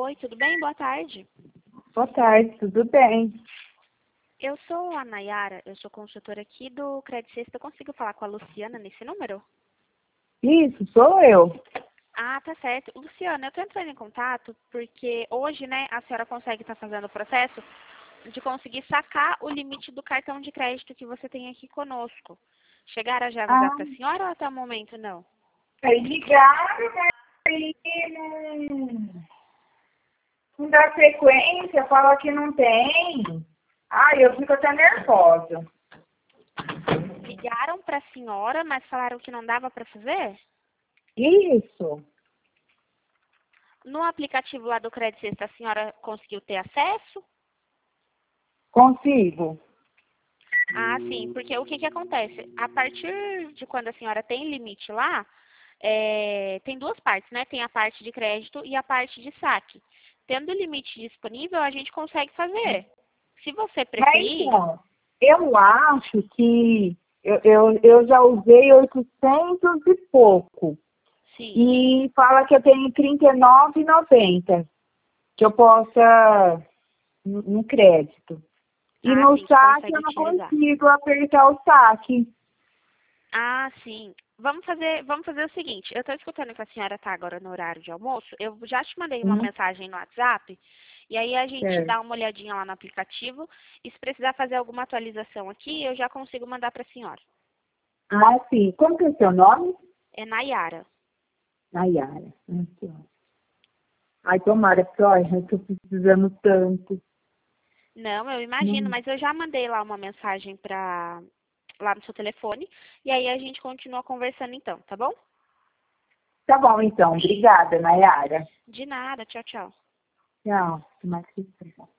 Oi, tudo bem? Boa tarde. Boa tarde, tudo bem? Eu sou a Nayara, eu sou consultora aqui do Credit Suisse. Eu consigo falar com a Luciana nesse número? Isso, sou eu. Ah, tá certo. Luciana, eu tô entrando em contato porque hoje, né, a senhora consegue estar fazendo o processo de conseguir sacar o limite do cartão de crédito que você tem aqui conosco. Chegaram a já avisar Ah, para a senhora ou até o momento não? aí ligaram, mas aí não dá sequência, fala que não tem. Ai, eu fico até nervosa. Ligaram para a senhora, mas falaram que não dava para fazer? Isso, No aplicativo lá do Credit Suisse, a senhora conseguiu ter acesso? consigo. Ah, sim, porque o que que acontece? A partir de quando a senhora tem limite lá, tem duas partes, né? Tem a parte de crédito e a parte de saque. Tendo o limite disponível, a gente consegue fazer. Se você Mas preferir, então, eu acho que eu já usei 800 e pouco. sim. E fala que eu tenho 39,90 que eu possa no crédito. E Ah, no sim, que saque eu consegue não utilizar. consigo apertar o saque. Ah, sim. Vamos fazer o seguinte. Eu estou escutando que a senhora está agora no horário de almoço. Eu já te mandei uma mensagem no WhatsApp. E aí a gente Certo. dá uma olhadinha lá no aplicativo. E se precisar fazer alguma atualização aqui, eu já consigo mandar para a senhora. Ah, sim. Como que é o seu nome? É Nayara. Nayara. Aqui, ó. Ai, tomara, porque olha, eu tô precisando tanto. Não, eu imagino, Hum. mas eu já mandei lá uma mensagem lá no seu telefone. E aí a gente continua conversando então, tá bom? Tá bom, então. Obrigada, Nayara. De nada. Tchau, tchau. Tchau. Tomara que seja.